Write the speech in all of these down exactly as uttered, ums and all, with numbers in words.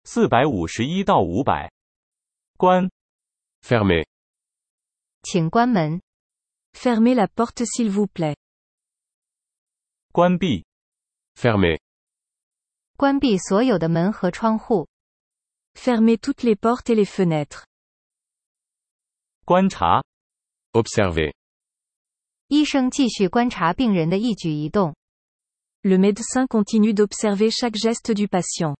四百五十一到五百。关。 Fermez. 请关门。 Fermez la porte s'il vous plaît. 关闭。 Fermez. 关闭所有的门和窗户。 Fermez toutes les portes et les fenêtres. 观察。 Observez. 医生继续观察病人的一举一动。 Le médecin continue d'observer chaque geste du patient.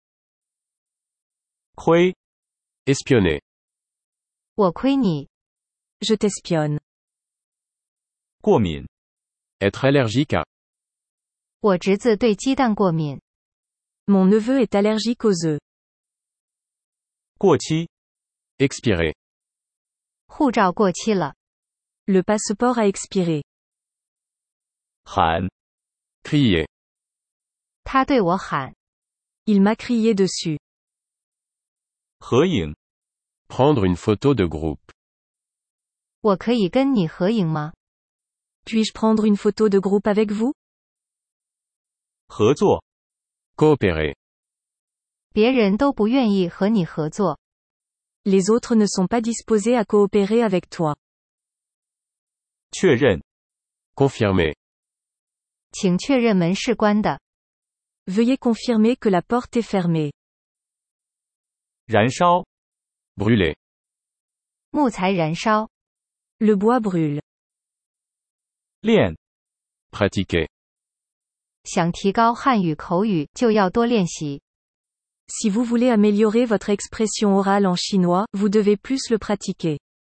窥。 Espionner. 我窥你。 Je t'espionne. 过敏。 Être allergique à. 我侄子对鸡蛋过敏。 Mon neveu est allergique aux œufs. 过期。 Expirer. 护照过期了。 Le passeport a expiré. 喊。 Crier. 他对我喊。 Il m'a crié dessus. 合影。 Prendre une photo de groupe. 我可以跟你合影吗？ Puis-je prendre une photo de groupe avec vous? 合作。 Coopérer. 别人都不愿意和你合作。 Les autres ne sont pas disposés à coopérer avec toi. 确认。 Confirmer. 请确认门是关的。 Veuillez confirmer que la porte est fermée. 燃烧。 Brûler. 木材燃烧。 Le bois brûle. 练。 Pratiquer. 想提高汉语口语，就要多练习。 Si vous voulez améliorer votre expression orale en chinois, vous devez plus le pratiquer.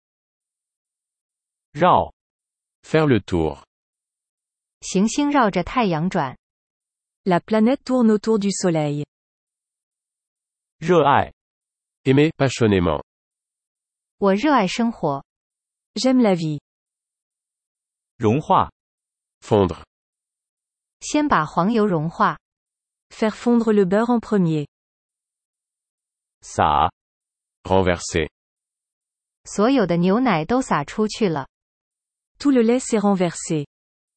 绕。 Faire le tour. 行星绕着太阳转。 La planète tourne autour du soleil. 热爱。 Aimer passionnément. 我热爱生活。 J'aime la vie. 融化。 Fondre. 先把黄油融化。 Faire fondre le beurre en premier. 洒。 Renverser. 所有的牛奶都洒出去了。 Tout le lait s'est renversé.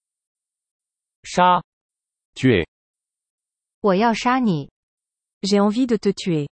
杀。 Tuer. 我要杀你。 J'ai envie de te tuer.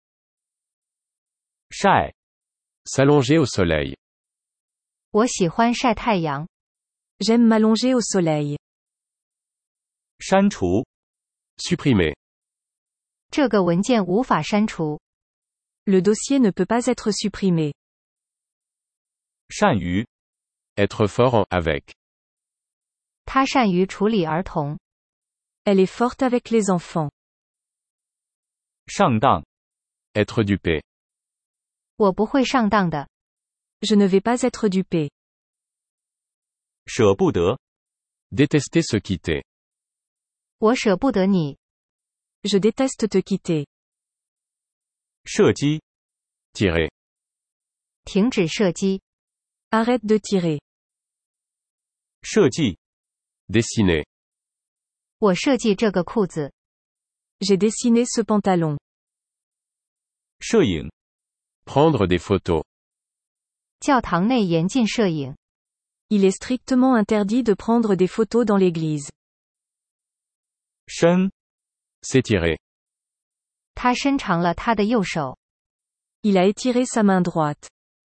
晒。 S'allonger au soleil. 我喜欢晒太阳。 J'aime m'allonger au soleil. 删除。 Supprimer. 这个文件无法删除。 Le dossier ne peut pas être supprimé. 善于。 Être fort en avec. 他善于处理儿童。 Elle est forte avec les enfants. 上当。 Être dupé. 我不会上当的。 Je ne vais pas être dupé. 舍不得。 Détester se quitter. 我舍不得你。 Je déteste te quitter. 射击。 Tirer. 停止射击。 Arrête de tirer. 设计。 Dessiner. 我设计这个裤子。 J'ai dessiné ce pantalon. 摄影。 Prendre des photos. 教堂内严禁摄影。 Il est strictement interdit de prendre des photos dans l'église. 伸。 S'étirer. 他伸长了他的右手。 Il a étiré sa main droite.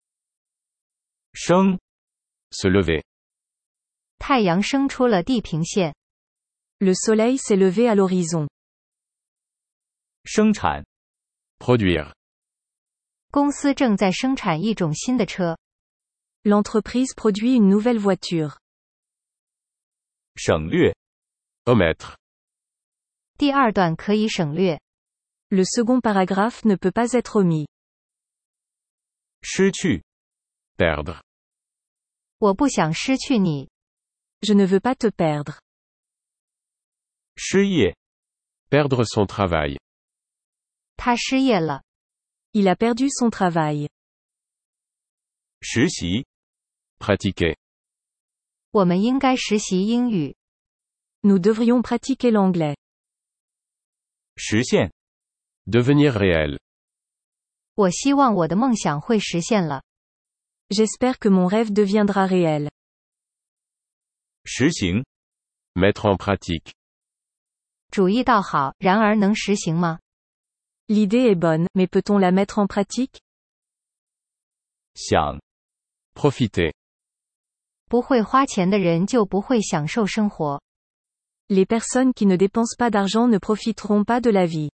升。 Se lever. 太阳升出了地平线。 Le soleil s'est levé à l'horizon. 生产。 Produire. 公司正在生产一种新的车。 L'entreprise produit une nouvelle voiture. 省略。 Omettre. 第二段可以省略。 Le second paragraphe ne peut pas être omis. 失去。 Perdre. 我不想失去你。 Je ne veux pas te perdre. 失业。 Perdre son travail. 他失业了。 Il a perdu son travail. 实习。 Pratiquer. 我们应该实习英语。 Nous devrions pratiquer l'anglais. 实现。 Devenir réel. 我希望我的梦想会实现了。 J'espère que mon rêve deviendra réel. 实行。 Mettre en pratique. 主意倒好，然而能实行吗？ L'idée est bonne, mais peut-on la mettre en pratique? 想， Profitez. 不会花钱的人就不会享受生活。 Les personnes qui ne dépensent pas d'argent ne profiteront pas de la vie.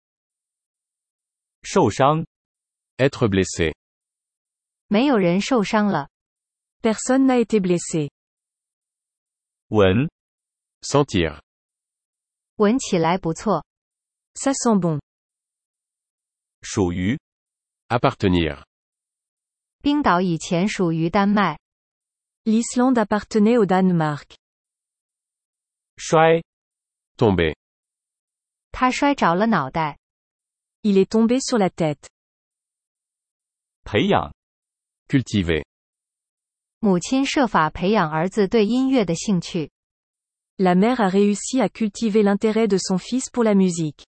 受伤， Être blessé. 没有人受伤了。 Personne n'a été blessé. 闻， Sentir. 闻起来不错。 Ça sent bon. 属于， Appartenir. 冰岛以前属于丹麦。 L'Islande appartenait au Danemark. 摔， Tomber. 他摔着了脑袋。 Il est tombé sur la tête. 培养， Cultiver. 母亲设法培养儿子对音乐的兴趣。 La mère a réussi à cultiver l'intérêt de son fils pour la musique.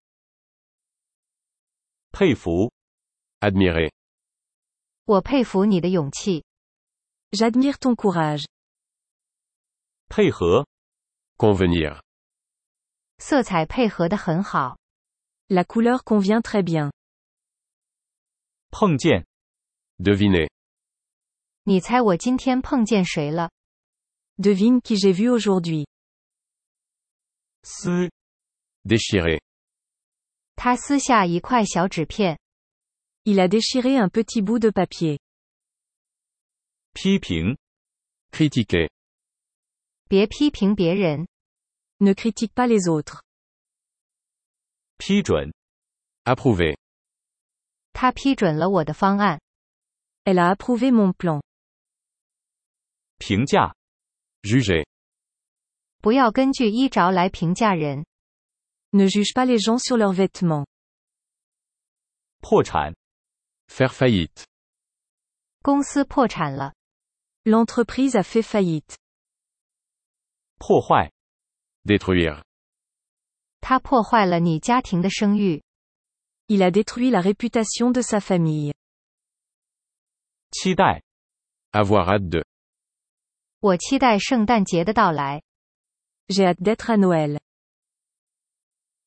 佩服， Admirer. 我佩服你的勇气。 J'admire ton courage. 配合， Convenir. 色彩配合得很好。 La couleur convient très bien. 碰见， Deviner. 你猜我今天碰见谁了？ Devine qui j'ai vu aujourd'hui. 撕， Déchirer. 他撕下一块小纸片。 Il a déchiré un petit bout de papier. 批评， Critiquer. 别批评别人。 Ne critique pas les autres. 批准， Approuver. 他批准了我的方案。 Elle a approuvé mon plan. 评价， Juger. 不要根据衣着来评价人。 Ne juge pas les gens sur leurs vêtements. 破产， Faire faillite. 公司破产了。 L'entreprise a fait faillite. 破坏， Détruire. 他破坏了你家庭的声誉。 Il a détruit la réputation de sa famille. 期待， Avoir hâte de. 我期待圣诞节的到来。 J'ai hâte d'être à Noël.